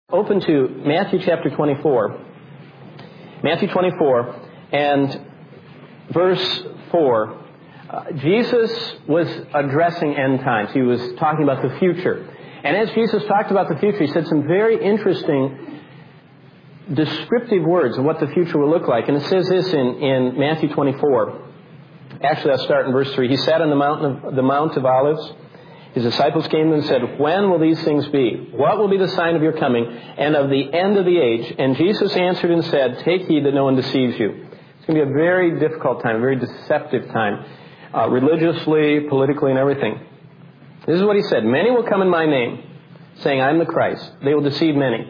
Open to Matthew chapter 24. Matthew 24 and verse 4. Jesus was addressing end times. He was talking about the future. And as Jesus talked about the future, he said some very interesting descriptive words of what the future will look like. And it says this in Matthew 24. Actually, I'll start in verse 3. He sat on the Mount of Olives. His disciples came and said, "When will these things be? What will be the sign of your coming and of the end of the age?" And Jesus answered and said, "Take heed that no one deceives you." It's going to be a very difficult time, a very deceptive time, religiously, politically, and everything. This is what he said. "Many will come in my name, saying, 'I am the Christ.' They will deceive many."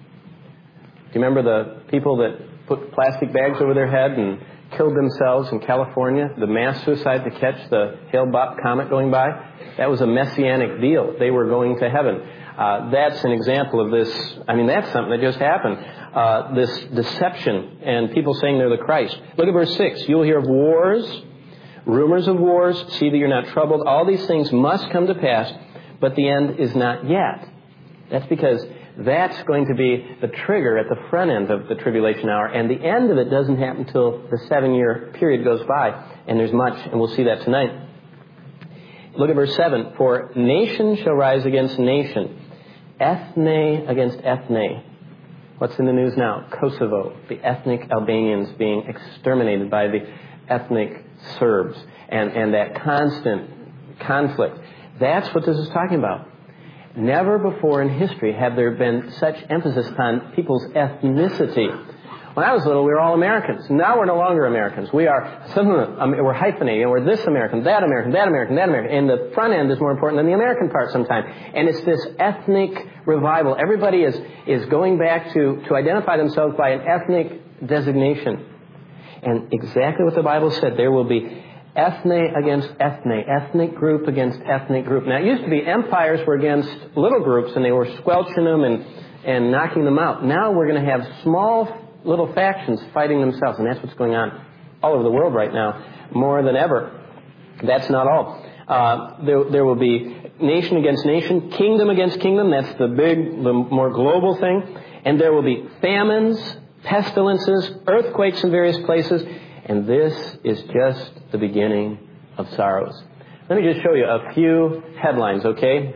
Do you remember the people that put plastic bags over their head and killed themselves in California? The mass suicide to catch the Hale-Bopp comet going by? That was a messianic deal. They were going to heaven. That's an example of this. I mean, that's something that just happened. This deception and people saying they're the Christ. Look at verse 6. "You will hear of wars, rumors of wars. See that you're not troubled. All these things must come to pass, but the end is not yet." That's because that's going to be the trigger at the front end of the tribulation hour. And the end of it doesn't happen until the 7-year period goes by. And there's much, and we'll see that tonight. Look at verse 7. "For nation shall rise against nation, ethne against ethne." What's in the news now? Kosovo, the ethnic Albanians being exterminated by the ethnic Serbs. And that constant conflict. That's what this is talking about. Never before in history have there been such emphasis on people's ethnicity. When I was little, we were all Americans. Now we're no longer Americans. We're hyphenating. We're this American, that American, that American, that American. And the front end is more important than the American part sometimes. And it's this ethnic revival. Everybody is going back to identify themselves by an ethnic designation. And exactly what the Bible said, there will be ethne against ethne, ethnic group against ethnic group. Now, it used to be empires were against little groups, and they were squelching them and knocking them out. Now we're going to have small little factions fighting themselves, and that's what's going on all over the world right now, more than ever. That's not all. There will be nation against nation, kingdom against kingdom. That's the more global thing. And there will be famines, pestilences, earthquakes in various places. And this is just the beginning of sorrows. Let me just show you a few headlines, okay?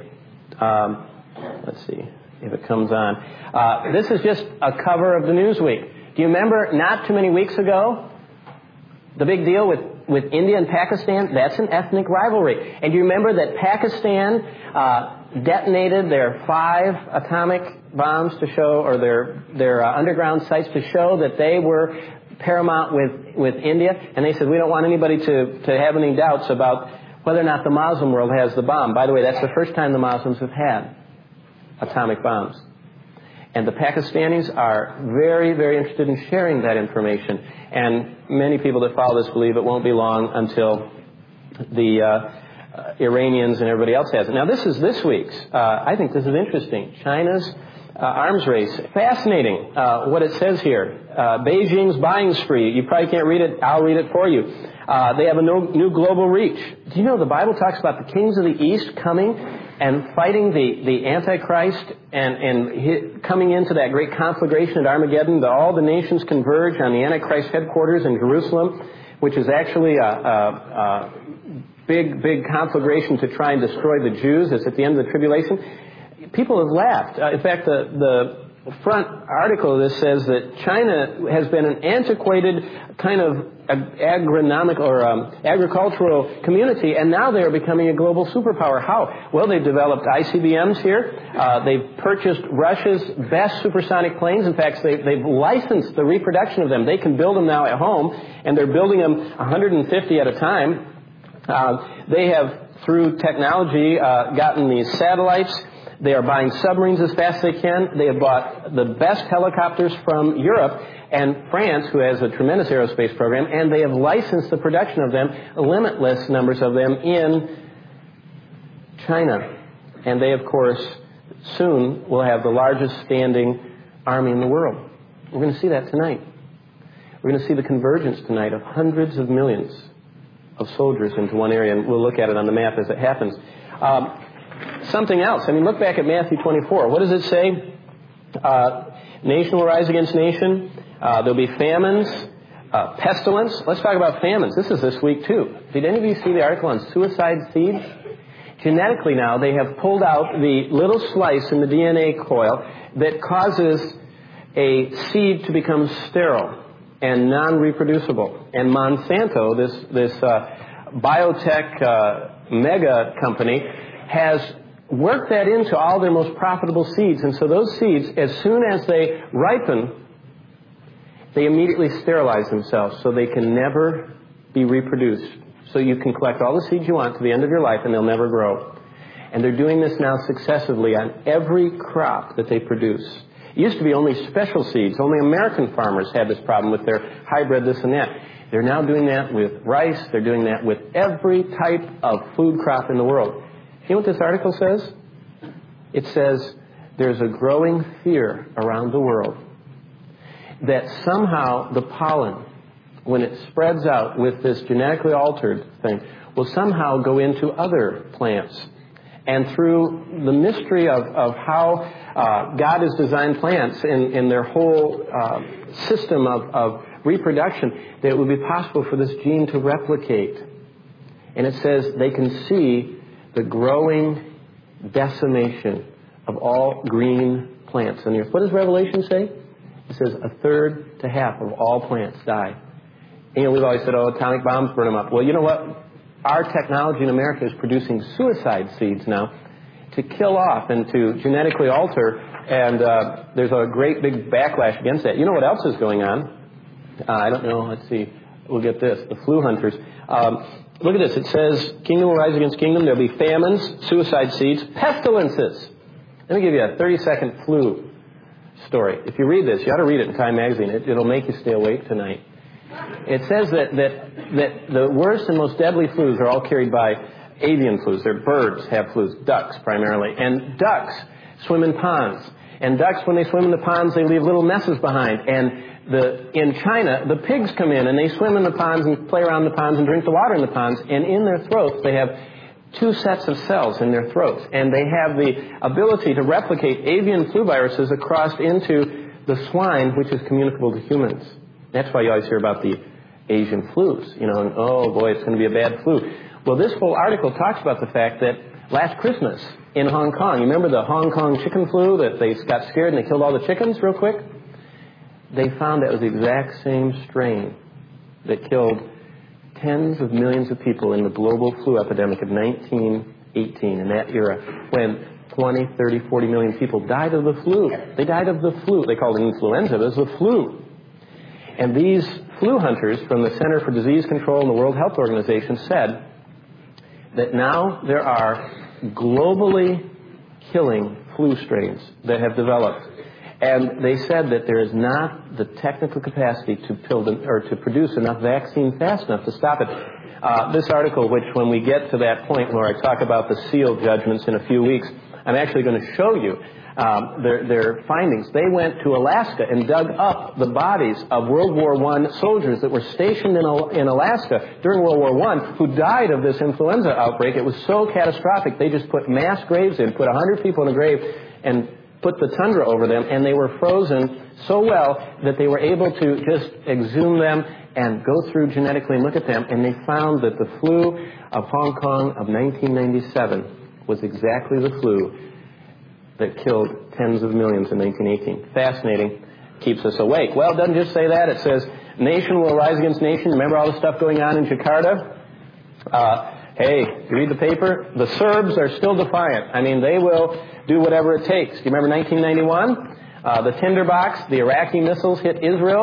Let's see if it comes on. This is just a cover of the Newsweek. Do you remember not too many weeks ago, the big deal with India and Pakistan? That's an ethnic rivalry. And do you remember that Pakistan detonated their 5 atomic bombs to show, or their underground sites to show that they were paramount with India? And they said, we don't want anybody to have any doubts about whether or not the Muslim world has the bomb. By the way, that's the first time the Muslims have had atomic bombs. And the Pakistanis are very, very interested in sharing that information. And many people that follow this believe it won't be long until the Iranians and everybody else has it. Now, this is this week's. I think this is interesting. China's arms race. Fascinating what it says here. Beijing's buying spree. You probably can't read it. I'll read it for you. They have a new global reach. Do you know the Bible talks about the kings of the East coming and fighting the Antichrist and coming into that great conflagration at Armageddon? All the nations converge on the Antichrist headquarters in Jerusalem, which is actually a big conflagration to try and destroy the Jews. It's at the end of the tribulation. People have laughed. In fact, the front article of this says that China has been an antiquated kind of agronomic or agricultural community, and now they are becoming a global superpower. How? Well, they've developed ICBMs here. They've purchased Russia's best supersonic planes. In fact, they've licensed the reproduction of them. They can build them now at home, and they're building them 150 at a time. They have, through technology, gotten these satellites. They are buying submarines as fast as they can. They have bought the best helicopters from Europe and France, who has a tremendous aerospace program, and they have licensed the production of them, limitless numbers of them, in China. And they, of course, soon will have the largest standing army in the world. We're going to see that tonight. We're going to see the convergence tonight of hundreds of millions of soldiers into one area, and we'll look at it on the map as it happens. Something else. I mean, look back at Matthew 24. What does it say? Nation will rise against nation. There'll be famines, pestilence. Let's talk about famines. This is this week too. Did any of you see the article on suicide seeds? Genetically now, they have pulled out the little slice in the DNA coil that causes a seed to become sterile and non-reproducible. And Monsanto, this biotech mega company, has worked that into all their most profitable seeds. And so those seeds, as soon as they ripen, they immediately sterilize themselves so they can never be reproduced. So you can collect all the seeds you want to the end of your life and they'll never grow. And they're doing this now successively on every crop that they produce. It used to be only special seeds. Only American farmers had this problem with their hybrid this and that. They're now doing that with rice. They're doing that with every type of food crop in the world. You know what this article says? It says there's a growing fear around the world that somehow the pollen, when it spreads out with this genetically altered thing, will somehow go into other plants. And through the mystery of how God has designed plants in their whole system of reproduction, that it would be possible for this gene to replicate. And it says they can see the growing decimation of all green plants on the earth. What does Revelation say? It says 1/3 to half of all plants die. And we've always said, oh, atomic bombs burn them up. Well, you know what? Our technology in America is producing suicide seeds now to kill off and to genetically alter, and there's a great big backlash against that. You know what else is going on? I don't know. Let's see. We'll get this. The flu hunters. Look at this. It says, kingdom will rise against kingdom. There'll be famines, suicide seeds, pestilences. Let me give you a 30-second flu story. If you read this, you ought to read it in Time Magazine. It'll make you stay awake tonight. It says that the worst and most deadly flus are all carried by avian flus. They're birds have flus, ducks primarily. And ducks swim in ponds. And ducks, when they swim in the ponds, they leave little messes behind. And in China, the pigs come in and they swim in the ponds and play around the ponds and drink the water in the ponds. And in their throats, they have 2 sets of cells in their throats. And they have the ability to replicate avian flu viruses across into the swine, which is communicable to humans. That's why you always hear about the Asian flus, and oh boy, it's going to be a bad flu. Well, this whole article talks about the fact that last Christmas in Hong Kong, you remember the Hong Kong chicken flu that they got scared and they killed all the chickens real quick? They found that was the exact same strain that killed tens of millions of people in the global flu epidemic of 1918, in that era, when 20, 30, 40 million people died of the flu. They died of the flu. They called it influenza, but it was the flu. And these flu hunters from the Center for Disease Control and the World Health Organization said that now there are globally killing flu strains that have developed. And they said that there is not the technical capacity to produce enough vaccine fast enough to stop it. This article, which when we get to that point where I talk about the seal judgments in a few weeks, I'm actually going to show you their findings. They went to Alaska and dug up the bodies of World War I soldiers that were stationed in Alaska during World War I who died of this influenza outbreak. It was so catastrophic, they just put mass graves in, put 100 people in a grave, and put the tundra over them, and they were frozen so well that they were able to just exhume them and go through genetically and look at them, and they found that the flu of Hong Kong of 1997 was exactly the flu that killed tens of millions in 1918. Fascinating. Keeps us awake. Well, it doesn't just say that. It says, nation will rise against nation. Remember all the stuff going on in Jakarta? Hey, you read the paper? The Serbs are still defiant. I mean, they will do whatever it takes. Do you remember 1991? The tinderbox, the Iraqi missiles hit Israel.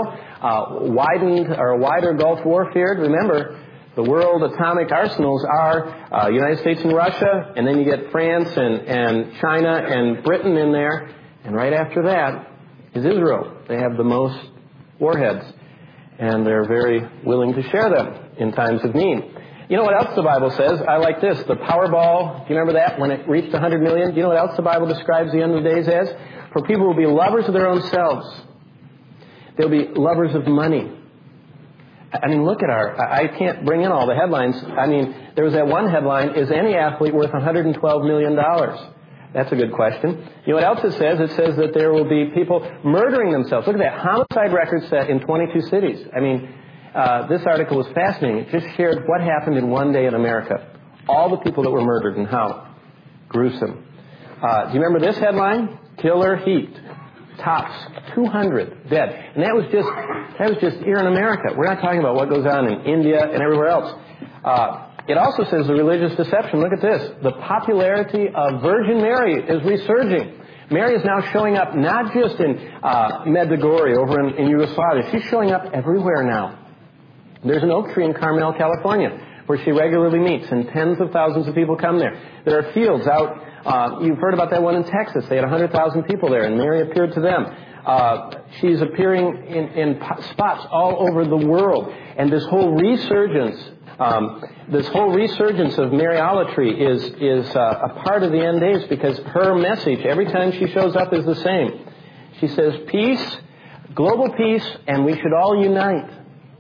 Wider Gulf War feared. Remember, the world atomic arsenals are United States and Russia, and then you get France and China and Britain in there. And right after that is Israel. They have the most warheads, and they're very willing to share them in times of need. You know what else the Bible says? I like this. The Powerball, do you remember that? When it reached 100 million? Do you know what else the Bible describes the end of the days as? For people who will be lovers of their own selves. They'll be lovers of money. I mean, look at I can't bring in all the headlines. I mean, there was that one headline, is any athlete worth $112 million? That's a good question. You know what else it says? It says that there will be people murdering themselves. Look at that. Homicide records set in 22 cities. I mean, this article was fascinating. It just shared what happened in one day in America. All the people that were murdered and how gruesome. Do you remember this headline? Killer heat. Tops 200 dead. And that was just here in America. We're not talking about what goes on in India and everywhere else. It also says the religious deception. Look at this. The popularity of Virgin Mary is resurging. Mary is now showing up not just in Medjugorje over in Yugoslavia. She's showing up everywhere now. There's an oak tree in Carmel, California, where she regularly meets, and tens of thousands of people come there. There are fields out. You've heard about that one in Texas. They had 100,000 people there, and Mary appeared to them. She's appearing in spots all over the world. And this whole resurgence of Mariolatry is a part of the end days, because her message, every time she shows up, is the same. She says, peace, global peace, and we should all unite.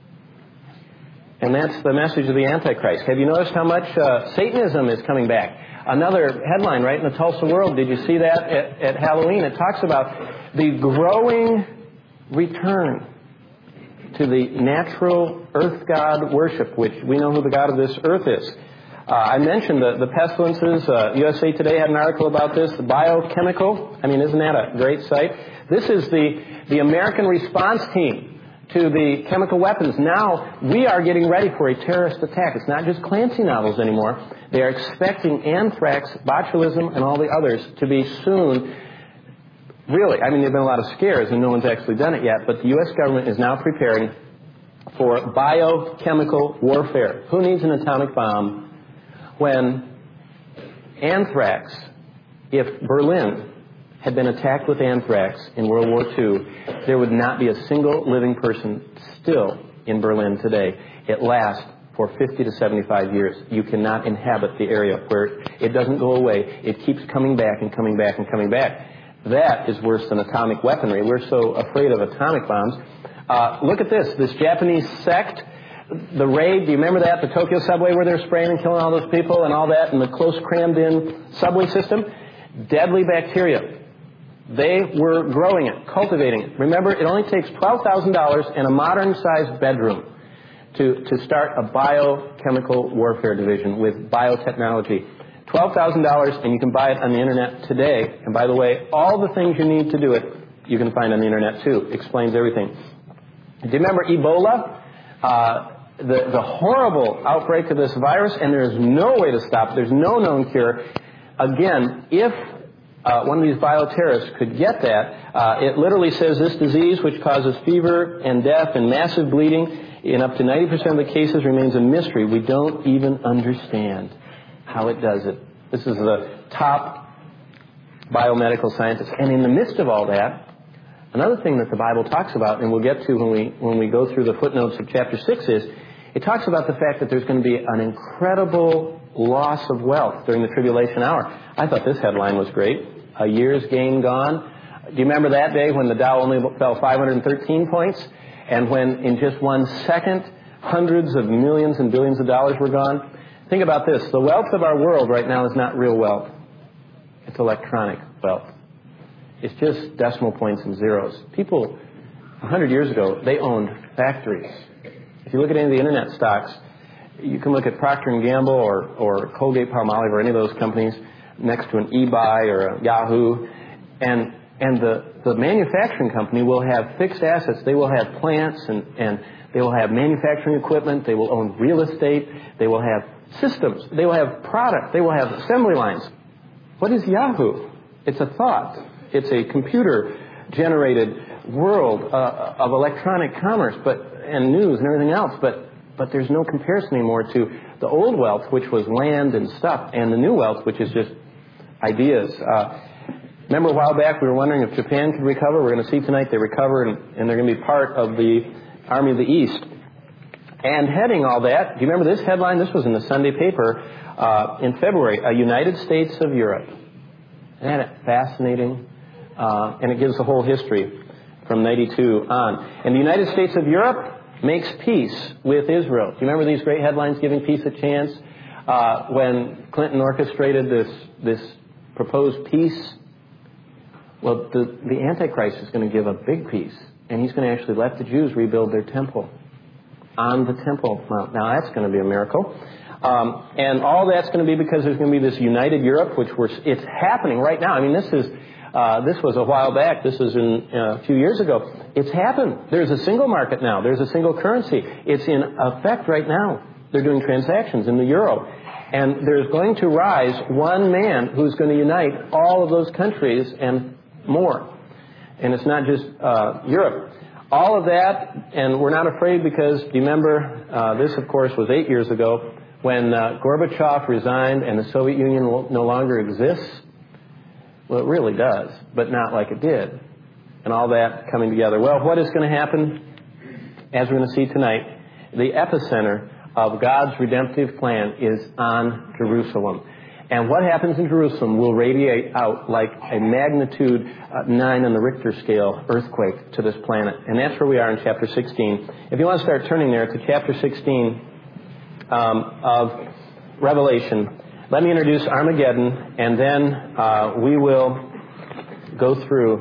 And that's the message of the Antichrist. Have you noticed how much Satanism is coming back? Another headline right in the Tulsa World. Did you see that at Halloween? It talks about the growing return to the natural earth god worship, which we know who the god of this earth is. I mentioned the pestilences. USA Today had an article about this. The biochemical. I mean, isn't that a great sight? This is the American response team to the chemical weapons. Now we are getting ready for a terrorist attack. It's not just Clancy novels anymore. They are expecting anthrax, botulism, and all the others to be soon. Really, I mean, there have been a lot of scares, and no one's actually done it yet, but the U.S. government is now preparing for biochemical warfare. Who needs an atomic bomb when anthrax, if Berlin had been attacked with anthrax in World War II, there would not be a single living person still in Berlin today. It lasts for 50 to 75 years. You cannot inhabit the area where it doesn't go away. It keeps coming back and coming back and coming back. That is worse than atomic weaponry. We're so afraid of atomic bombs. Look at this Japanese sect, the raid. Do you remember that? The Tokyo subway where they're spraying and killing all those people and all that, and the close crammed-in subway system? Deadly bacteria. They were growing it, cultivating it. Remember, it only takes $12,000 and a modern-sized bedroom to start a biochemical warfare division with biotechnology. $12,000, and you can buy it on the Internet today. And by the way, all the things you need to do it, you can find on the Internet too. Explains everything. Do you remember Ebola? The horrible outbreak of this virus, and there's no way to stop it. There's no known cure. Again, if one of these bioterrorists could get that, it literally says this disease, which causes fever and death and massive bleeding in up to 90% of the cases, remains a mystery. We don't even understand how it does it. This is the top biomedical scientist. And in the midst of all that, another thing that the Bible talks about, and we'll get to when we go through the footnotes of chapter 6, is it talks about the fact that there's going to be an incredible loss of wealth during the tribulation hour. I thought this headline was great. A year's gain gone. Do you remember that day when the Dow only fell 513 points? And when in just 1 second, hundreds of millions and billions of dollars were gone? Think about this. The wealth of our world right now is not real wealth. It's electronic wealth. It's just decimal points and zeros. People, 100 years ago, they owned factories. If you look at any of the Internet stocks, you can look at Procter & Gamble or Colgate-Palmolive or any of those companies next to an eBay or a Yahoo, and the manufacturing company will have fixed assets. They will have plants and they will have manufacturing equipment. They will own real estate. They will have systems. They will have product. They will have assembly lines. What is Yahoo? It's a thought. It's a computer-generated world of electronic commerce and news and everything else, but there's no comparison anymore to the old wealth, which was land and stuff, and the new wealth, which is just ideas. Remember a while back we were wondering if Japan could recover? We're going to see tonight they recover, and they're going to be part of the Army of the East. And heading all that, do you remember this headline? This was in the Sunday paper in February, a United States of Europe. Isn't that fascinating? And it gives the whole history from 92 on. And the United States of Europe makes peace with Israel. Do you remember these great headlines, giving peace a chance? When Clinton orchestrated this proposed peace. Well, the Antichrist is going to give a big peace, and he's going to actually let the Jews rebuild their temple on the Temple Mount. Now, that's going to be a miracle. And all that's going to be because there's going to be this united Europe, it's happening right now. I mean, this was a while back. This was a few years ago. It's happened. There's a single market now. There's a single currency. It's in effect right now. They're doing transactions in the euro. And there's going to rise one man who's going to unite all of those countries and more. And it's not just Europe. All of that, and we're not afraid because, do you remember, this, of course, was 8 years ago when Gorbachev resigned and the Soviet Union no longer exists? Well, it really does, but not like it did. And all that coming together. Well, what is going to happen, as we're going to see tonight, the epicenter of God's redemptive plan is on Jerusalem. And what happens in Jerusalem will radiate out like a magnitude 9 on the Richter scale earthquake to this planet. And that's where we are in chapter 16. If you want to start turning there to chapter 16 of Revelation, let me introduce Armageddon, and then we will go through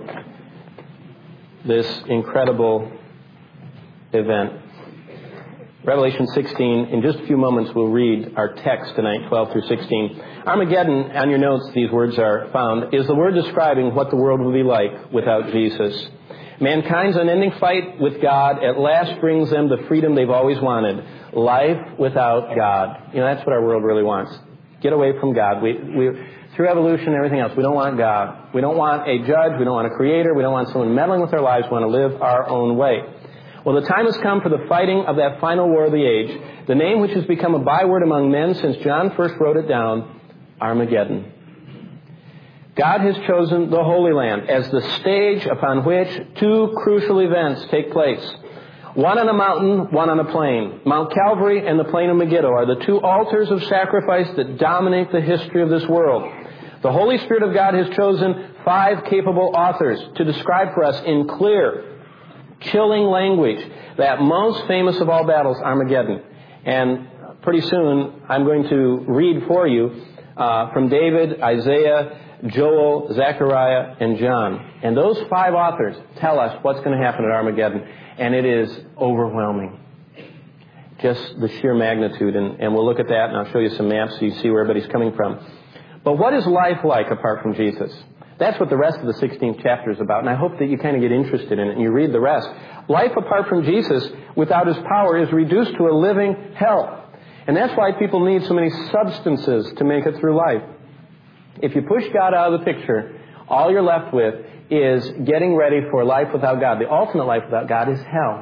this incredible event. Revelation 16, in just a few moments we'll read our text tonight, 12 through 16. Armageddon, on your notes, these words are found, is the word describing what the world will be like without Jesus. Mankind's unending fight with God at last brings them the freedom they've always wanted. Life without God. You know, that's what our world really wants. Get away from God. We through evolution and everything else, we don't want God. We don't want a judge. We don't want a creator. We don't want someone meddling with our lives. We want to live our own way. Well, the time has come for the fighting of that final war of the age, the name which has become a byword among men since John first wrote it down, Armageddon. God has chosen the Holy Land as the stage upon which two crucial events take place. One on a mountain, one on a plain. Mount Calvary and the plain of Megiddo are the two altars of sacrifice that dominate the history of this world. The Holy Spirit of God has chosen 5 capable authors to describe for us in clear, chilling language that most famous of all battles, Armageddon. And pretty soon I'm going to read for you from David, Isaiah, Joel, Zechariah, and John. And those 5 authors tell us what's going to happen at Armageddon. And it is overwhelming. Just the sheer magnitude. And we'll look at that, and I'll show you some maps so you see where everybody's coming from. But what is life like apart from Jesus? That's what the rest of the 16th chapter is about, and I hope that you kind of get interested in it and you read the rest. Life apart from Jesus, without His power, is reduced to a living hell. And that's why people need so many substances to make it through life. If you push God out of the picture, all you're left with is getting ready for life without God. The ultimate life without God is hell.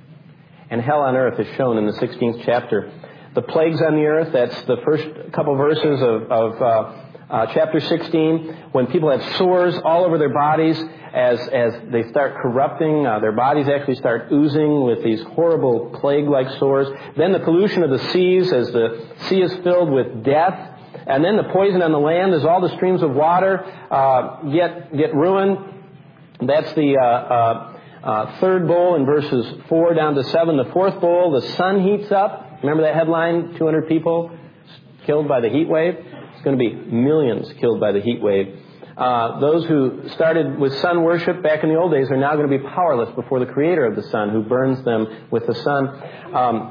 And hell on earth is shown in the 16th chapter. The plagues on the earth, that's the first couple verses of chapter 16, when people have sores all over their bodies as they start corrupting, their bodies actually start oozing with these horrible plague-like sores. Then the pollution of the seas as the sea is filled with death. And then the poison on the land as all the streams of water get ruined. That's the third bowl in verses 4 down to 7. The fourth bowl, the sun heats up. Remember that headline, 200 people killed by the heat wave? It's going to be millions killed by the heat wave. Those who started with sun worship back in the old days are now going to be powerless before the creator of the sun, who burns them with the sun.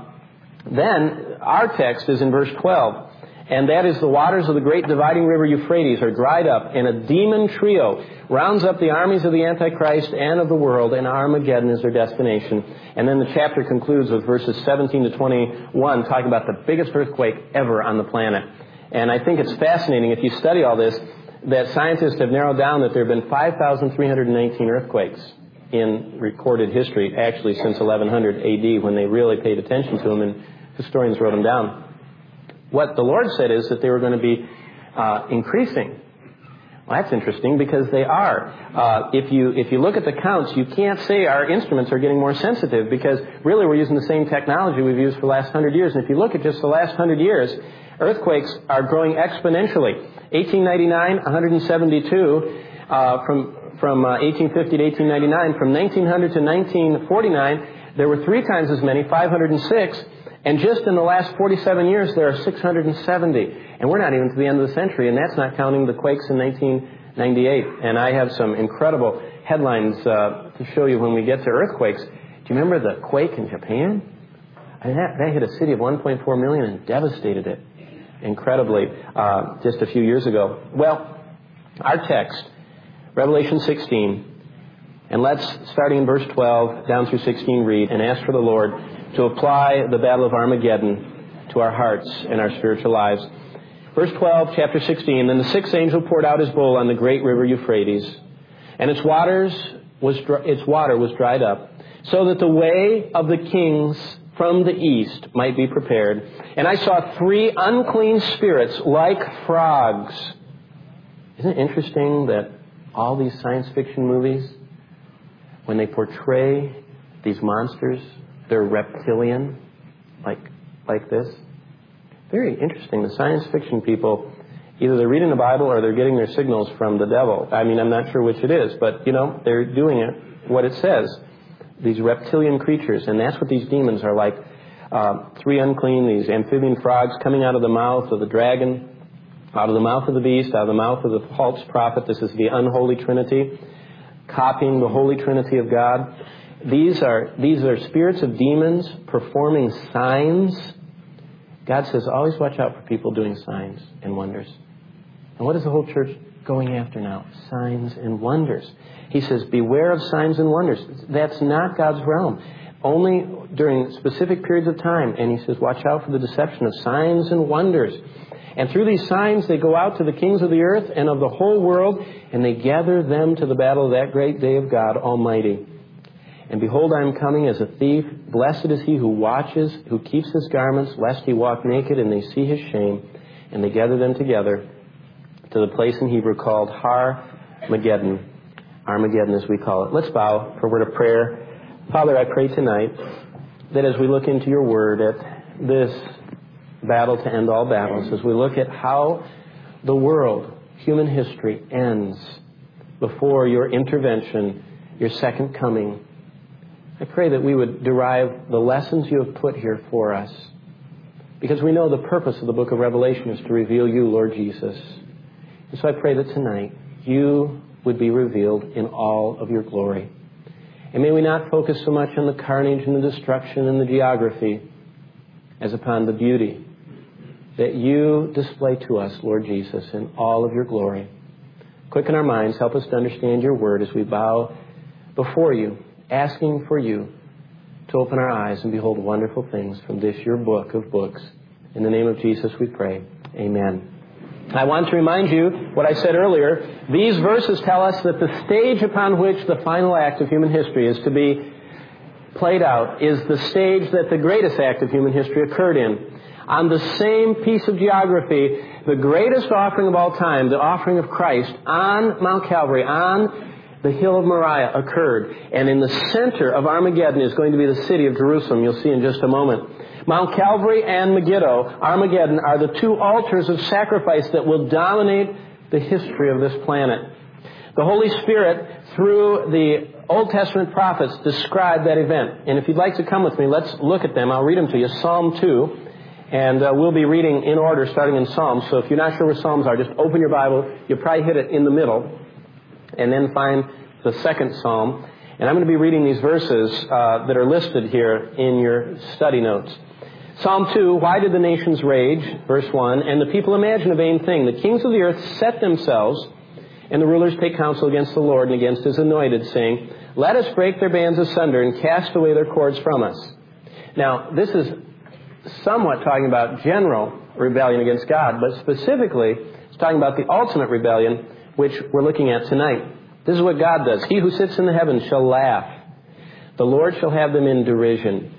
Then our text is in verse 12. And that is the waters of the great dividing river Euphrates are dried up, and a demon trio rounds up the armies of the Antichrist and of the world, and Armageddon is their destination. And then the chapter concludes with verses 17 to 21, talking about the biggest earthquake ever on the planet. And I think it's fascinating, if you study all this, that scientists have narrowed down that there have been 5,319 earthquakes in recorded history, actually since 1100 AD, when they really paid attention to them, and historians wrote them down. What the Lord said is that they were going to be increasing. Well, that's interesting because they are. If you look at the counts, you can't say our instruments are getting more sensitive because really we're using the same technology we've used for the last 100 years. And if you look at just the last 100 years, earthquakes are growing exponentially. 1899, 172. From 1850 to 1899. From 1900 to 1949, there were 3 times as many, 506. And just in the last 47 years, there are 670. And we're not even to the end of the century, and that's not counting the quakes in 1998. And I have some incredible headlines to show you when we get to earthquakes. Do you remember the quake in Japan? I mean, that hit a city of 1.4 million and devastated it incredibly just a few years ago. Well, our text, Revelation 16, and let's, starting in verse 12 down through 16, read and ask for the Lord to apply the battle of Armageddon to our hearts and our spiritual lives. Verse 12, chapter 16, Then the sixth angel poured out his bowl on the great river Euphrates, and its water was dried up, so that the way of the kings from the east might be prepared. And I saw 3 unclean spirits like frogs. Isn't it interesting that all these science fiction movies, when they portray these monsters, they're reptilian, like this? Very interesting. The science fiction people, either they're reading the Bible or they're getting their signals from the devil. I mean, I'm not sure which it is, but, they're doing it, what it says. These reptilian creatures, and that's what these demons are like. 3 unclean, these amphibian frogs coming out of the mouth of the dragon, out of the mouth of the beast, out of the mouth of the false prophet. This is the unholy trinity, copying the holy trinity of God. These are spirits of demons performing signs. God says, always watch out for people doing signs and wonders. And what is the whole church going after now? Signs and wonders. He says, beware of signs and wonders. That's not God's realm. Only during specific periods of time. And he says, watch out for the deception of signs and wonders. And through these signs, they go out to the kings of the earth and of the whole world, and they gather them to the battle of that great day of God Almighty. And behold, I am coming as a thief. Blessed is he who watches, who keeps his garments, lest he walk naked and they see his shame. And they gather them together to the place in Hebrew called Har-Mageddon. Armageddon, as we call it. Let's bow for a word of prayer. Father, I pray tonight that as we look into your word at this battle to end all battles, as we look at how the world, human history, ends before your intervention, your second coming, I pray that we would derive the lessons you have put here for us, because we know the purpose of the book of Revelation is to reveal you, Lord Jesus. And so I pray that tonight you would be revealed in all of your glory. And may we not focus so much on the carnage and the destruction and the geography as upon the beauty that you display to us, Lord Jesus, in all of your glory. Quicken our minds, help us to understand your word as we bow before you, asking for you to open our eyes and behold wonderful things from this, your book of books. In the name of Jesus we pray. Amen. I want to remind you what I said earlier. These verses tell us that the stage upon which the final act of human history is to be played out is the stage that the greatest act of human history occurred in. On the same piece of geography, the greatest offering of all time, the offering of Christ on Mount Calvary, on the hill of Moriah, occurred. And in the center of Armageddon is going to be the city of Jerusalem. You'll see in just a moment. Mount Calvary and Megiddo, Armageddon, are the 2 altars of sacrifice that will dominate the history of this planet. The Holy Spirit, through the Old Testament prophets, described that event. And if you'd like to come with me, let's look at them. I'll read them to you. Psalm 2. And we'll be reading in order, starting in Psalms. So if you're not sure where Psalms are, just open your Bible. You'll probably hit it in the middle. And then find the second Psalm. And I'm going to be reading these verses that are listed here in your study notes. Psalm 2, why did the nations rage? Verse 1, and the people imagine a vain thing. The kings of the earth set themselves, and the rulers take counsel against the Lord and against his anointed, saying, let us break their bands asunder and cast away their cords from us. Now, this is somewhat talking about general rebellion against God, but specifically, it's talking about the ultimate rebellion, which we're looking at tonight. This is what God does. He who sits in the heavens shall laugh. The Lord shall have them in derision.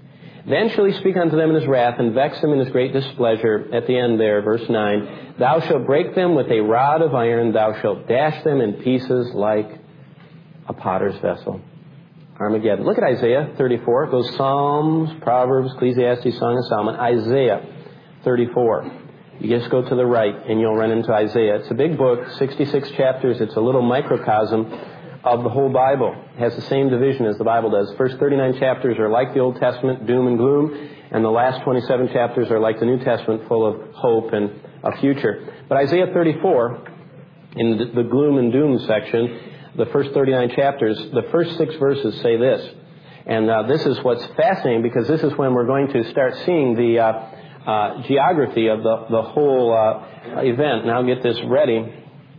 Then shall he speak unto them in his wrath, and vex them in his great displeasure. At the end there, verse 9, thou shalt break them with a rod of iron, thou shalt dash them in pieces like a potter's vessel. Armageddon. Look at Isaiah 34. It goes Psalms, Proverbs, Ecclesiastes, Song of Solomon. Isaiah 34. You just go to the right and you'll run into Isaiah. It's a big book, 66 chapters. It's a little microcosm of the whole Bible. It has the same division as the Bible does. First 39 chapters are like the Old Testament, doom and gloom, and the last 27 chapters are like the New Testament, full of hope and a future. But Isaiah 34, in the gloom and doom section, the first 39 chapters, the first 6 verses say this. And this is what's fascinating, because this is when we're going to start seeing the geography of the whole event. And I'll get this ready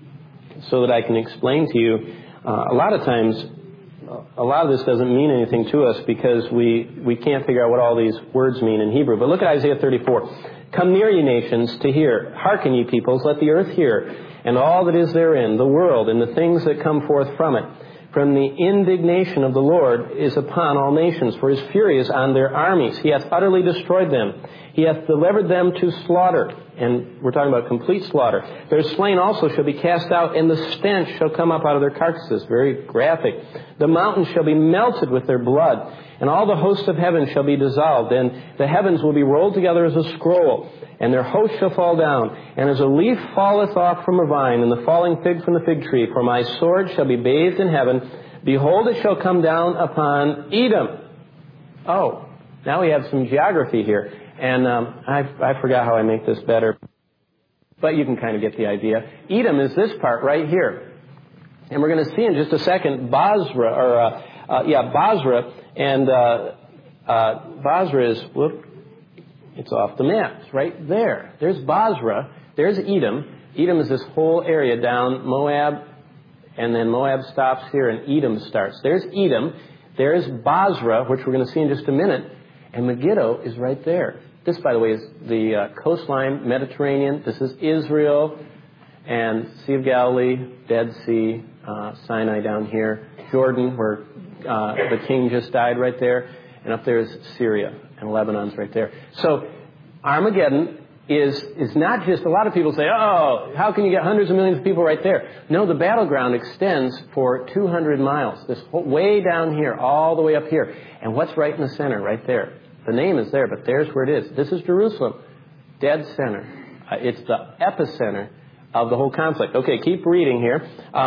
so that I can explain to you. A lot of times, a lot of this doesn't mean anything to us because we can't figure out what all these words mean in Hebrew. But look at Isaiah 34. Come near, ye nations, to hear. Hearken, ye peoples, let the earth hear, and all that is therein, the world, and the things that come forth from it. From the indignation of the Lord is upon all nations, for his fury is on their armies. He hath utterly destroyed them. He hath delivered them to slaughter. And we're talking about complete slaughter. Their slain also shall be cast out, and the stench shall come up out of their carcasses. Very graphic. The mountains shall be melted with their blood, and all the hosts of heaven shall be dissolved, and the heavens will be rolled together as a scroll, and their host shall fall down, and as a leaf falleth off from a vine, and the falling fig from the fig tree. For my sword shall be bathed in heaven. Behold, it shall come down upon Edom. Oh, now we have some geography here. And I forgot how I make this better. But you can kind of get the idea. Edom is this part right here. And we're going to see in just a second Basra, Basra. And Basra is, it's off the map. It's right there. There's Basra. There's Edom. Edom is this whole area down Moab. And then Moab stops here and Edom starts. There's Edom. There's Basra, which we're going to see in just a minute. And Megiddo is right there. This, by the way, is the coastline, Mediterranean. This is Israel and Sea of Galilee, Dead Sea, Sinai down here, Jordan, where the king just died right there. And up there is Syria, and Lebanon's right there. So Armageddon is not just, a lot of people say, oh, how can you get hundreds of millions of people right there? No, the battleground extends for 200 miles, this whole, way down here, all the way up here. And what's right in the center, right there? The name is there, but there's where it is. This is Jerusalem, dead center. It's the epicenter of the whole conflict. Okay, keep reading here.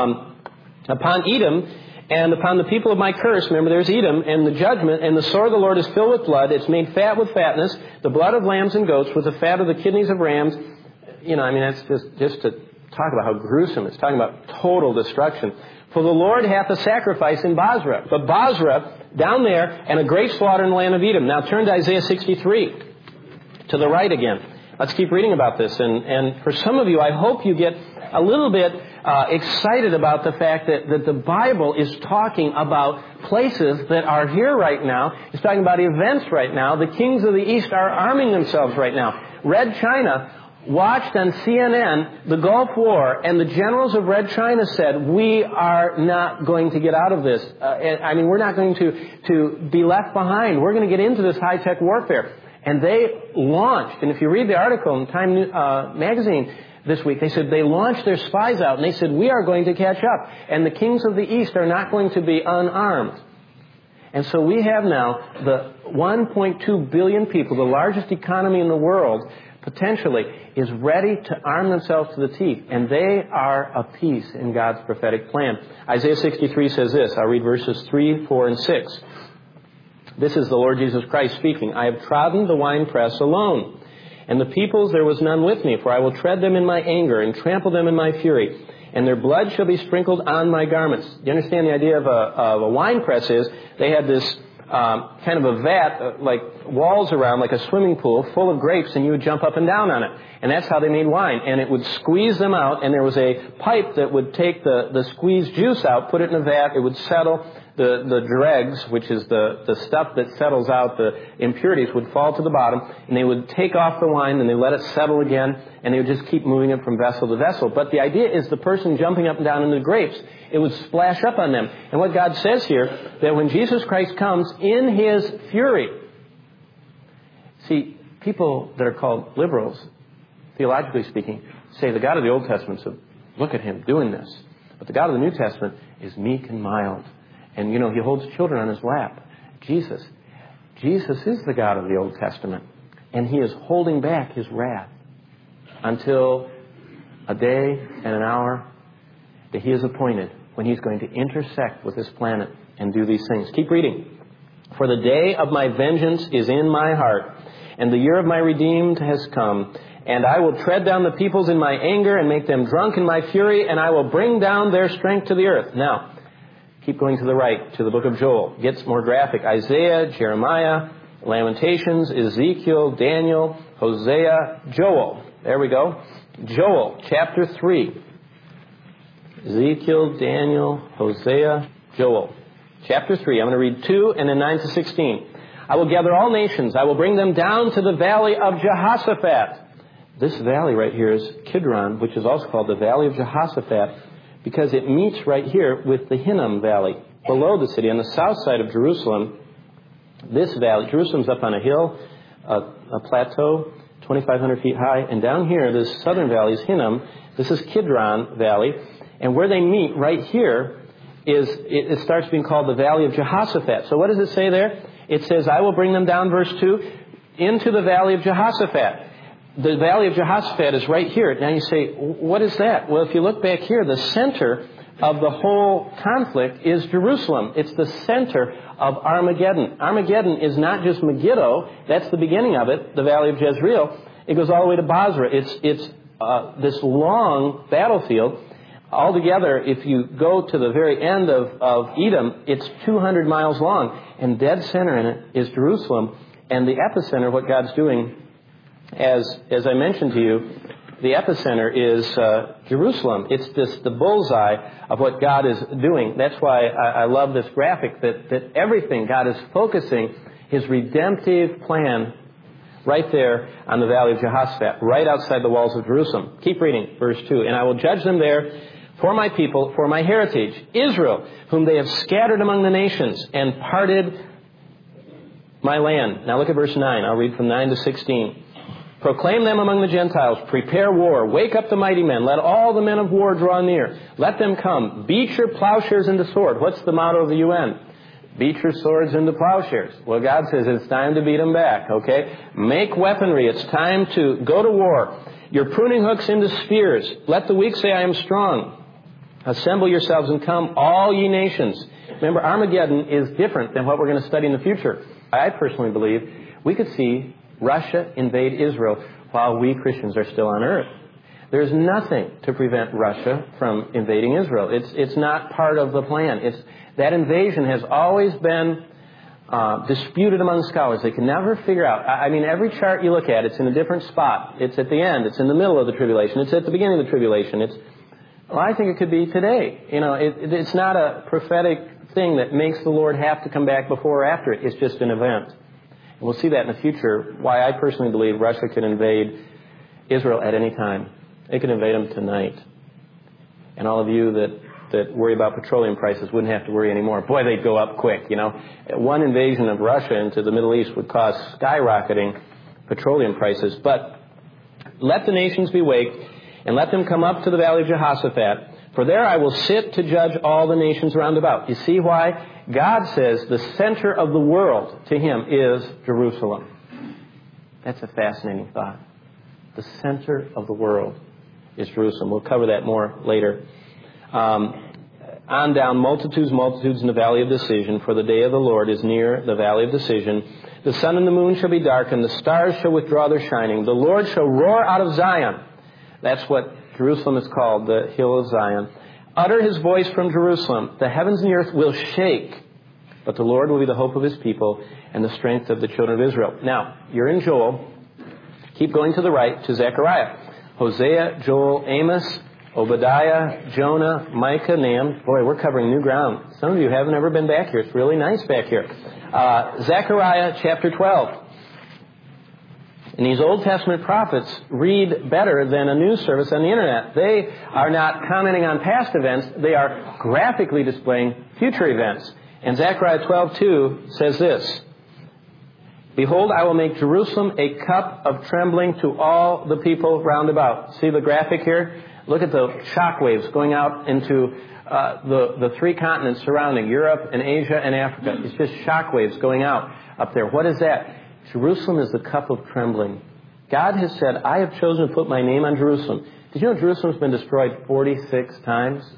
Upon Edom and upon the people of my curse, remember there's Edom, and the judgment, and the sword of the Lord is filled with blood. It's made fat with fatness, the blood of lambs and goats with the fat of the kidneys of rams. You know, I mean, that's just to talk about how gruesome. It's talking about total destruction. For the Lord hath a sacrifice in Basra. But Basra, down there, and a great slaughter in the land of Edom. Now turn to Isaiah 63, to the right again. Let's keep reading about this. And for some of you, I hope you get a little bit excited about the fact that the Bible is talking about places that are here right now. It's talking about events right now. The kings of the East are arming themselves right now. Red China watched on CNN the Gulf War, and the generals of Red China said, we are not going to get out of this. We're not going to be left behind. We're going to get into this high-tech warfare. And they launched, and if you read the article in Time magazine this week, they said they launched their spies out, and they said, we are going to catch up. And the kings of the East are not going to be unarmed. And so we have now the 1.2 billion people, the largest economy in the world, potentially, is ready to arm themselves to the teeth. And they are a piece in God's prophetic plan. Isaiah 63 says this. I'll read verses 3, 4, and 6. This is the Lord Jesus Christ speaking. I have trodden the winepress alone, and the peoples there was none with me, for I will tread them in my anger and trample them in my fury, and their blood shall be sprinkled on my garments. Do you understand the idea of a winepress is? They had this kind of a vat, like walls around, like a swimming pool, full of grapes, and you would jump up and down on it. And that's how they made wine. And it would squeeze them out, and there was a pipe that would take the squeezed juice out, put it in a vat, it would settle. The dregs, which is the stuff that settles out, the impurities, would fall to the bottom, and they would take off the wine, and they let it settle again, and they would just keep moving it from vessel to vessel. But the idea is the person jumping up and down into the grapes, it would splash up on them. And what God says here, that when Jesus Christ comes in His fury, see, people that are called liberals, theologically speaking, say the God of the Old Testament said, look at Him doing this. But the God of the New Testament is meek and mild. And, you know, He holds children on His lap. Jesus is the God of the Old Testament. And He is holding back His wrath until a day and an hour that He has appointed when He's going to intersect with this planet and do these things. Keep reading. For the day of my vengeance is in my heart, and the year of my redeemed has come. And I will tread down the peoples in my anger and make them drunk in my fury, and I will bring down their strength to the earth. Now, keep going to the right, to the book of Joel. It gets more graphic. Isaiah, Jeremiah, Lamentations, Ezekiel, Daniel, Hosea, Joel. There we go. Joel, chapter 3. Ezekiel, Daniel, Hosea, Joel. Chapter 3. I'm going to read 2 and then 9 to 16. I will gather all nations. I will bring them down to the valley of Jehoshaphat. This valley right here is Kidron, which is also called the Valley of Jehoshaphat, because it meets right here with the Hinnom Valley, below the city, on the south side of Jerusalem. This valley, Jerusalem's up on a hill, a plateau, 2,500 feet high, and down here, this southern valley is Hinnom. This is Kidron Valley, and where they meet right here is, it starts being called the Valley of Jehoshaphat. So what does it say there? It says, I will bring them down, verse 2, into the Valley of Jehoshaphat. The Valley of Jehoshaphat is right here. Now you say, what is that? Well, if you look back here, the center of the whole conflict is Jerusalem. It's the center of Armageddon. Armageddon is not just Megiddo. That's the beginning of it, the Valley of Jezreel. It goes all the way to Basra. It's this long battlefield. Altogether, if you go to the very end of Edom, it's 200 miles long. And dead center in it is Jerusalem. And the epicenter, what God's doing, as I mentioned to you, the epicenter is Jerusalem. It's the bullseye of what God is doing. That's why I love this graphic, that everything, God is focusing His redemptive plan right there on the Valley of Jehoshaphat, right outside the walls of Jerusalem. Keep reading, verse 2. And I will judge them there for my people, for my heritage, Israel, whom they have scattered among the nations and parted my land. Now look at verse 9. I'll read from 9 to 16. Proclaim them among the Gentiles. Prepare war. Wake up the mighty men. Let all the men of war draw near. Let them come. Beat your plowshares into sword. What's the motto of the UN? Beat your swords into plowshares. Well, God says it's time to beat them back, okay? Make weaponry. It's time to go to war. Your pruning hooks into spears. Let the weak say, I am strong. Assemble yourselves and come, all ye nations. Remember, Armageddon is different than what we're going to study in the future. I personally believe we could see Russia invade Israel while we Christians are still on earth. There's nothing to prevent Russia from invading Israel. It's not part of the plan. That invasion has always been disputed among scholars. They can never figure out. I mean, every chart you look at, it's in a different spot. It's at the end. It's in the middle of the tribulation. It's at the beginning of the tribulation. I think it could be today. You know, it's not a prophetic thing that makes the Lord have to come back before or after it. It's just an event. And we'll see that in the future, why I personally believe Russia could invade Israel at any time. It could invade them tonight. And all of you that worry about petroleum prices wouldn't have to worry anymore. Boy, they'd go up quick, you know. One invasion of Russia into the Middle East would cause skyrocketing petroleum prices. But let the nations be waked, and let them come up to the Valley of Jehoshaphat. For there I will sit to judge all the nations round about. You see why? God says the center of the world to Him is Jerusalem. That's a fascinating thought. The center of the world is Jerusalem. We'll cover that more later. On down, multitudes in the valley of decision, for the day of the Lord is near the valley of decision. The sun and the moon shall be darkened, the stars shall withdraw their shining. The Lord shall roar out of Zion. That's what Jerusalem is called, the hill of Zion. Utter His voice from Jerusalem. The heavens and the earth will shake, but the Lord will be the hope of His people and the strength of the children of Israel. Now, you're in Joel. Keep going to the right to Zechariah. Hosea, Joel, Amos, Obadiah, Jonah, Micah, Nahum. Boy, we're covering new ground. Some of you haven't ever been back here. It's really nice back here. Zechariah chapter 12. And these Old Testament prophets read better than a news service on the Internet. They are not commenting on past events. They are graphically displaying future events. And Zechariah 12:2 says this, Behold, I will make Jerusalem a cup of trembling to all the people round about. See the graphic here? Look at the shock waves going out into the three continents surrounding Europe and Asia and Africa. It's just shock waves going out up there. What is that? Jerusalem is the cup of trembling. God has said, I have chosen to put my name on Jerusalem. Did you know Jerusalem's been destroyed 46 times?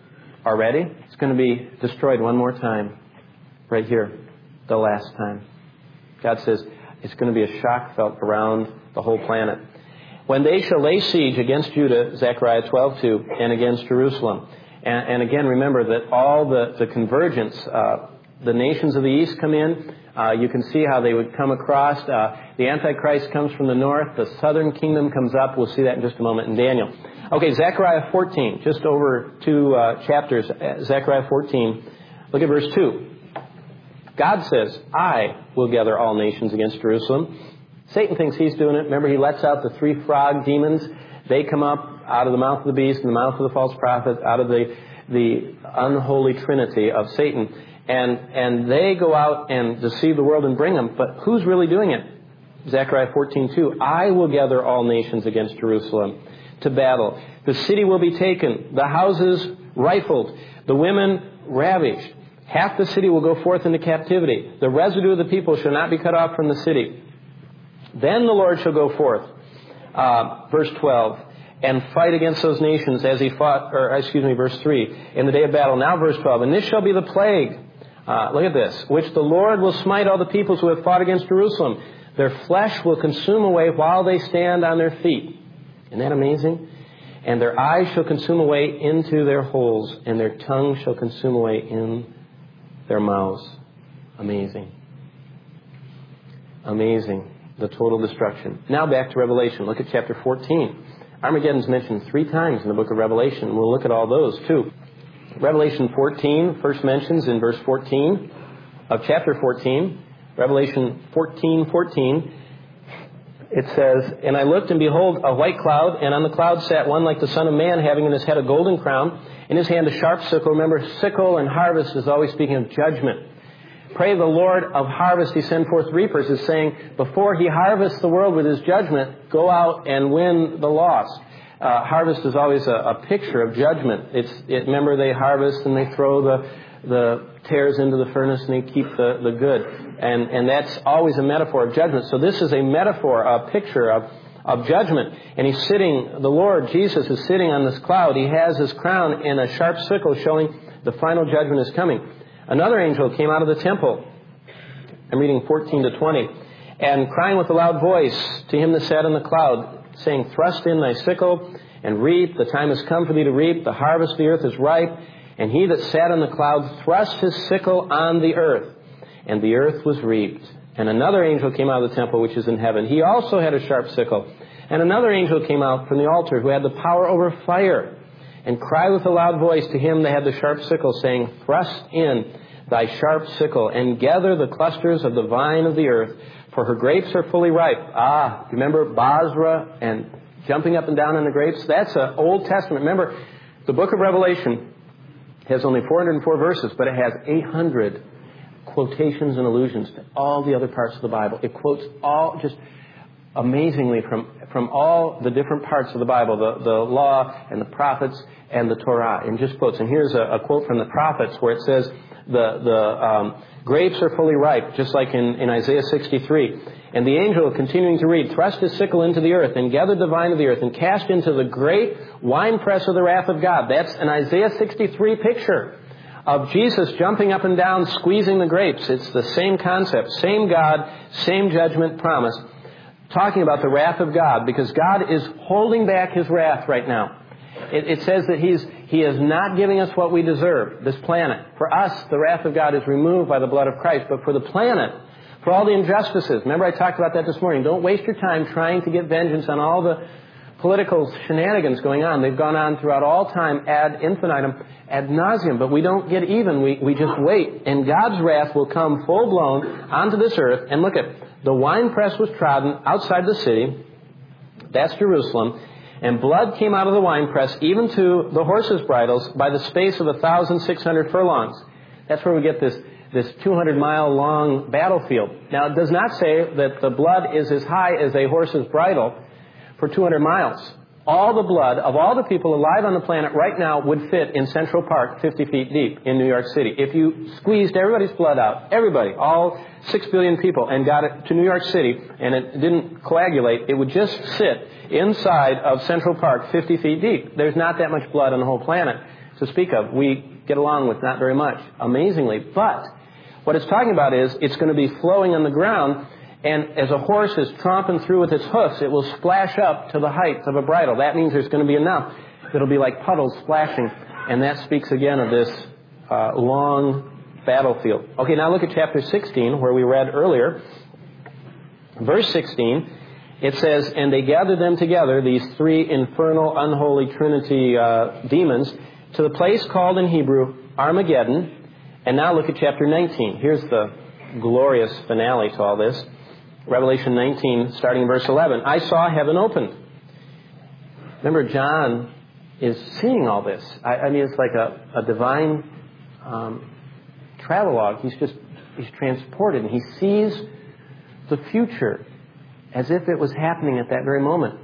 already. It's going to be destroyed one more time. Right here. The last time. God says it's going to be a shock felt around the whole planet. When they shall lay siege against Judah, Zechariah 12:2, and against Jerusalem. And again, remember that all the convergence, the nations of the east come in. You can see how they would come across. The Antichrist comes from the north. The southern kingdom comes up. We'll see that in just a moment in Daniel. Okay, Zechariah 14, just over 2 chapters. Zechariah 14, look at verse 2. God says, I will gather all nations against Jerusalem. Satan thinks he's doing it. Remember, he lets out the 3 frog demons. They come up out of the mouth of the beast and the mouth of the false prophet, out of the unholy trinity of Satan. And they go out and deceive the world and bring them. But who's really doing it? Zechariah 14:2. I will gather all nations against Jerusalem to battle. The city will be taken, the houses rifled, the women ravished. Half the city will go forth into captivity. The residue of the people shall not be cut off from the city. Then the Lord shall go forth, verse 12, and fight against those nations as he fought, verse 3, in the day of battle. Now verse 12, and this shall be the plague. Look at this, which the Lord will smite all the peoples who have fought against Jerusalem. Their flesh will consume away while they stand on their feet. Isn't that amazing? And their eyes shall consume away into their holes, and their tongue shall consume away in their mouths. Amazing. Amazing. The total destruction. Now back to Revelation. Look at chapter 14. Armageddon's mentioned 3 times in the book of Revelation. We'll look at all those too. Revelation 14 first mentions in verse 14 of chapter 14. Revelation 14:14. It says, and I looked, and behold, a white cloud, and on the cloud sat one like the Son of Man, having in his head a golden crown, in his hand a sharp sickle. Remember, sickle and harvest is always speaking of judgment. Pray the Lord of harvest, he send forth reapers, is saying, before he harvests the world with his judgment, go out and win the lost. Harvest is always a picture of judgment. Remember, they harvest and they throw the tares into the furnace and they keep the good. And that's always a metaphor of judgment. So this is a metaphor, a picture of judgment. And he's sitting, the Lord Jesus is sitting on this cloud. He has his crown and a sharp sickle showing the final judgment is coming. Another angel came out of the temple. I'm reading 14-20. And crying with a loud voice to him that sat on the cloud, saying, thrust in thy sickle and reap. The time has come for thee to reap. The harvest of the earth is ripe. And he that sat on the cloud thrust his sickle on the earth. And the earth was reaped. And another angel came out of the temple which is in heaven. He also had a sharp sickle. And another angel came out from the altar who had the power over fire, and cried with a loud voice to him that had the sharp sickle, saying, thrust in thy sharp sickle, and gather the clusters of the vine of the earth, for her grapes are fully ripe. Remember Basra and jumping up and down on the grapes? That's an Old Testament. Remember, the book of Revelation has only 404 verses, but it has 800 quotations and allusions to all the other parts of the Bible. It quotes all just amazingly from all the different parts of the Bible, the law and the prophets and the Torah, and just quotes. And here's a quote from the prophets where it says, the grapes are fully ripe, just like in Isaiah 63. And the angel, continuing to read, thrust his sickle into the earth, and gathered the vine of the earth, and cast into the great winepress of the wrath of God. That's an Isaiah 63 picture of Jesus jumping up and down, squeezing the grapes. It's the same concept, same God, same judgment promised, talking about the wrath of God, because God is holding back his wrath right now. It says that He is not giving us what we deserve, this planet. For us, the wrath of God is removed by the blood of Christ. But for the planet, for all the injustices, remember I talked about that this morning. Don't waste your time trying to get vengeance on all the political shenanigans going on. They've gone on throughout all time ad infinitum, ad nauseum. But we don't get even. We just wait. And God's wrath will come full-blown onto this earth. And look at, the winepress was trodden outside the city. That's Jerusalem. And blood came out of the winepress, even to the horses' bridles, by the space of 1,600 furlongs. That's where we get this 200-mile-long battlefield. Now, it does not say that the blood is as high as a horse's bridle for 200 miles. All the blood of all the people alive on the planet right now would fit in Central Park 50 feet deep in New York City. If you squeezed everybody's blood out, everybody, all 6 billion people, and got it to New York City, and it didn't coagulate, it would just sit inside of Central Park 50 feet deep. There's not that much blood on the whole planet to speak of. We get along with not very much, amazingly. But what it's talking about is it's going to be flowing on the ground, and as a horse is tromping through with its hoofs, it will splash up to the height of a bridle. That means there's going to be enough. It'll be like puddles splashing, and that speaks again of this long battlefield. Okay, now look at chapter 16, where we read earlier. Verse 16, it says, "And they gathered them together, these three infernal, unholy Trinity demons, to the place called in Hebrew Armageddon." And now look at chapter 19. Here's the glorious finale to all this. Revelation 19, starting in verse 11. "I saw heaven opened." Remember, John is seeing all this. I mean, it's like a divine travelogue. He's transported, and he sees the future as if it was happening at that very moment.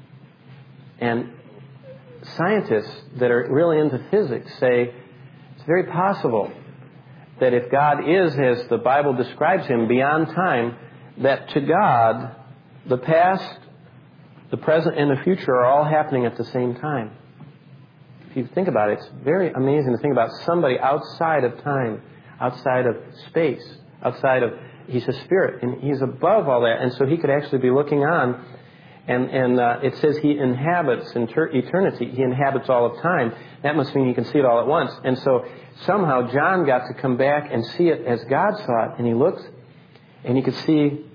And scientists that are really into physics say it's very possible that if God is, as the Bible describes Him, beyond time, that to God, the past, the present, and the future are all happening at the same time. If you think about it, it's very amazing to think about somebody outside of time, outside of space, outside of... He's a spirit, and He's above all that, and so He could actually be looking on, and it says He inhabits eternity. He inhabits all of time. That must mean He can see it all at once. And so somehow John got to come back and see it as God saw it, and he looked, and he could see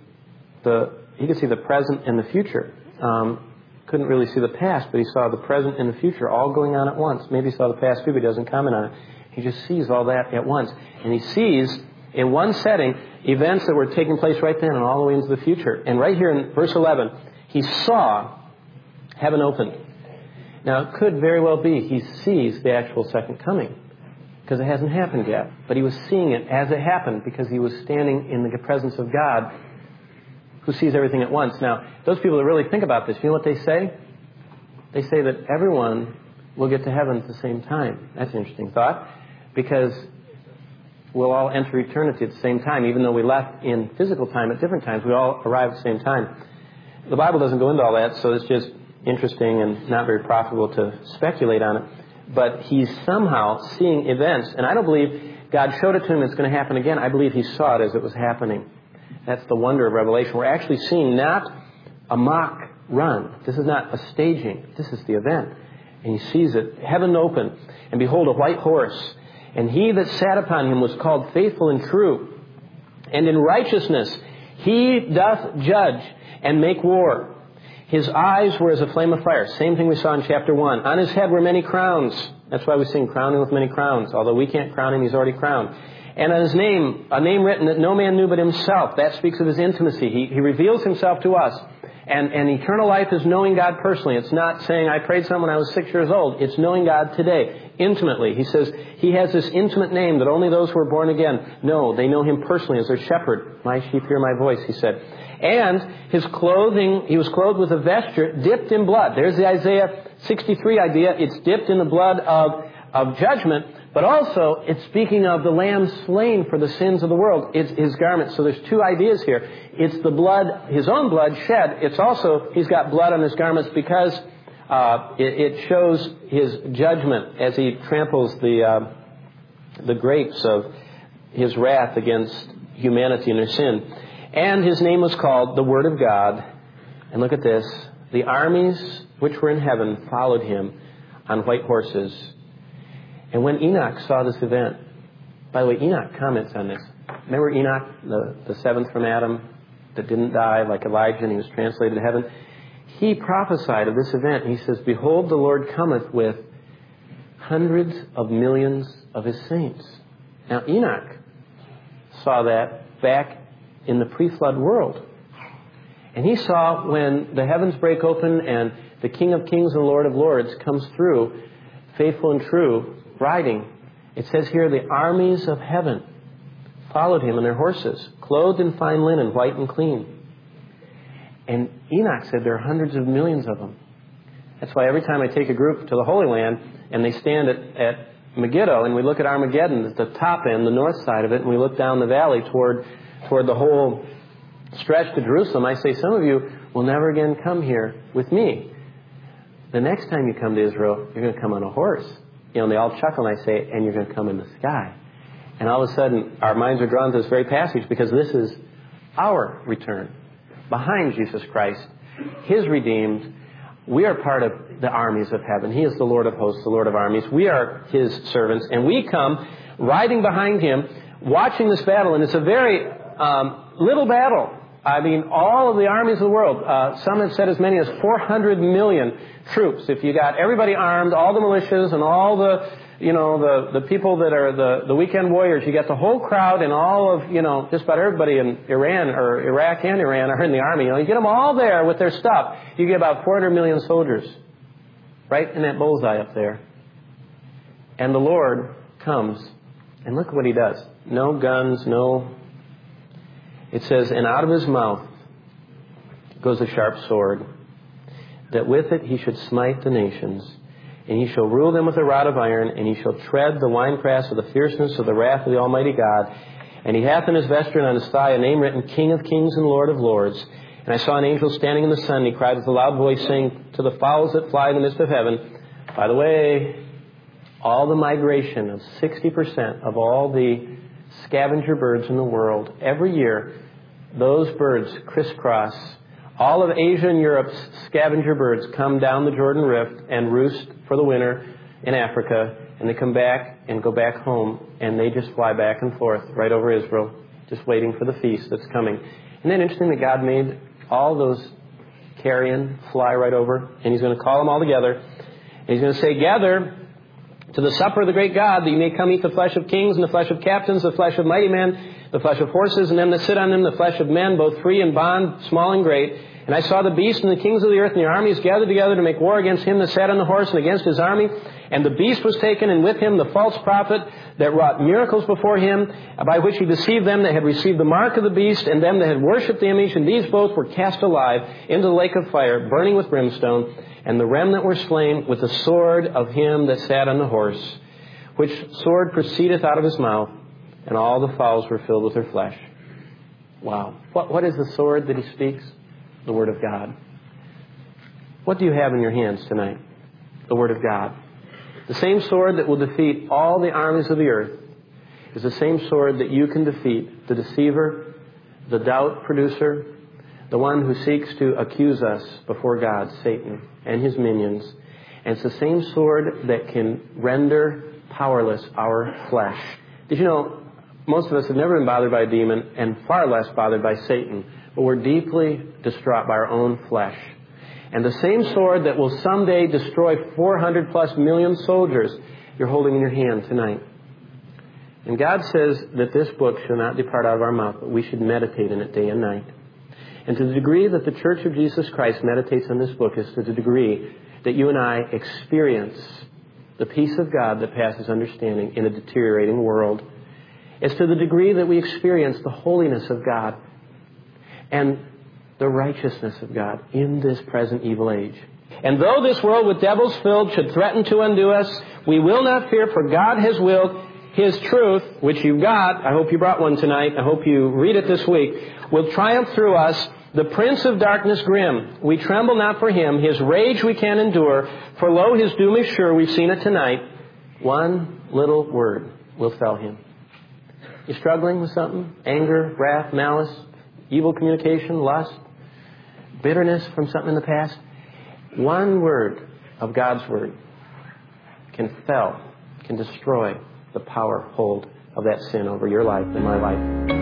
the present and the future. Couldn't really see the past, but he saw the present and the future all going on at once. Maybe he saw the past too, but he doesn't comment on it. He just sees all that at once. And he sees, in one setting, events that were taking place right then and all the way into the future. And right here in verse 11, he saw heaven opened. Now, it could very well be he sees the actual second coming, because it hasn't happened yet. But he was seeing it as it happened, because he was standing in the presence of God, who sees everything at once. Now, those people that really think about this, you know what they say? They say that everyone will get to heaven at the same time. That's an interesting thought, because we'll all enter eternity at the same time. Even though we left in physical time at different times, we all arrive at the same time. The Bible doesn't go into all that, so it's just interesting and not very profitable to speculate on it. But he's somehow seeing events, and I don't believe God showed it to him it's going to happen again. I believe he saw it as it was happening. That's the wonder of Revelation. We're actually seeing not a mock run. This is not a staging. This is the event. And he sees it. Heaven opened, and behold, a white horse. And he that sat upon him was called Faithful and True. And in righteousness he doth judge and make war. His eyes were as a flame of fire. Same thing we saw in chapter 1. On his head were many crowns. That's why we sing crowning with many crowns. Although we can't crown him, he's already crowned. And on his name, a name written that no man knew but himself. That speaks of his intimacy. He reveals himself to us. And eternal life is knowing God personally. It's not saying, I prayed some when I was 6 years old. It's knowing God today, intimately. He says he has this intimate name that only those who are born again know. They know him personally as their shepherd. My sheep hear my voice, he said. And his clothing, he was clothed with a vesture dipped in blood. There's the Isaiah 63 idea. It's dipped in the blood of judgment. But also, it's speaking of the Lamb slain for the sins of the world. It's his garment. So there's two ideas here. It's the blood, his own blood shed. It's also, he's got blood on his garments because it shows his judgment as he tramples the grapes of his wrath against humanity and their sin. And his name was called the Word of God. And look at this. The armies which were in heaven followed him on white horses. And when Enoch saw this event, by the way, Enoch comments on this. Remember Enoch, the seventh from Adam, that didn't die like Elijah, and he was translated to heaven? He prophesied of this event. He says, behold, the Lord cometh with hundreds of millions of his saints. Now, Enoch saw that back in the pre-flood world. And he saw when the heavens break open and the King of Kings and Lord of Lords comes through, faithful and true, riding. It says here, the armies of heaven followed him on their horses, clothed in fine linen, white and clean. And Enoch said there are hundreds of millions of them. That's why every time I take a group to the Holy Land and they stand at Megiddo and we look at Armageddon at the top end, the north side of it, and we look down the valley toward the whole stretch to Jerusalem, I say, some of you will never again come here with me. The next time you come to Israel, you're going to come on a horse. they all chuckle and I say, and you're going to come in the sky. And all of a sudden, our minds are drawn to this very passage because this is our return. Behind Jesus Christ, His redeemed, we are part of the armies of heaven. He is the Lord of hosts, the Lord of armies. We are His servants, and we come riding behind Him, watching this battle, and it's a very little battle. I mean, all of the armies of the world, some have said as many as 400 million troops. If you got everybody armed, all the militias and all the, the people that are the weekend warriors, you got the whole crowd and all of, just about everybody in Iran or Iraq and Iran are in the army. You get them all there with their stuff. You get about 400 million soldiers right in that bullseye up there. And the Lord comes, and look what He does. No guns, no... It says, and out of His mouth goes a sharp sword, that with it He should smite the nations, and He shall rule them with a rod of iron, and He shall tread the winepress of the fierceness of the wrath of the Almighty God. And He hath in His vesture and on His thigh a name written, King of Kings and Lord of Lords. And I saw an angel standing in the sun, and he cried with a loud voice, saying to the fowls that fly in the midst of heaven, by the way, all the migration of 60% of all the scavenger birds in the world, every year, those birds crisscross. All of Asia and Europe's scavenger birds come down the Jordan Rift and roost for the winter in Africa, and they come back and go back home, and they just fly back and forth right over Israel, just waiting for the feast that's coming. Isn't that interesting that God made all those carrion fly right over, and He's going to call them all together, and He's going to say, gather to the supper of the great God, that you may come eat the flesh of kings and the flesh of captains, the flesh of mighty men, the flesh of horses and them that sit on them, the flesh of men, both free and bond, small and great. And I saw the beast and the kings of the earth and the armies gathered together to make war against him that sat on the horse and against his army. And the beast was taken, and with him the false prophet that wrought miracles before him, by which he deceived them that had received the mark of the beast, and them that had worshipped the image. And these both were cast alive into the lake of fire, burning with brimstone. And the remnant were slain with the sword of him that sat on the horse, which sword proceedeth out of his mouth, and all the fowls were filled with their flesh. Wow. What is the sword that He speaks? The Word of God. What do you have in your hands tonight? The Word of God. The same sword that will defeat all the armies of the earth is the same sword that you can defeat the deceiver, the doubt producer, the one who seeks to accuse us before God, Satan, and his minions. And it's the same sword that can render powerless our flesh. Did you know, most of us have never been bothered by a demon, and far less bothered by Satan. But we're deeply distraught by our own flesh. And the same sword that will someday destroy 400 plus million soldiers, you're holding in your hand tonight. And God says that this book shall not depart out of our mouth, but we should meditate in it day and night. And to the degree that the Church of Jesus Christ meditates on this book is to the degree that you and I experience the peace of God that passes understanding in a deteriorating world. It's to the degree that we experience the holiness of God and the righteousness of God in this present evil age. And though this world with devils filled should threaten to undo us, we will not fear, for God has willed His truth, which you've got, I hope you brought one tonight, I hope you read it this week, will triumph through us. The prince of darkness grim, we tremble not for him, his rage we can endure, for lo, his doom is sure, we've seen it tonight. One little word will fell him. You struggling with something? Anger, wrath, malice, evil communication, lust, bitterness from something in the past? One word of God's Word can fell, can destroy the power hold of that sin over your life and my life.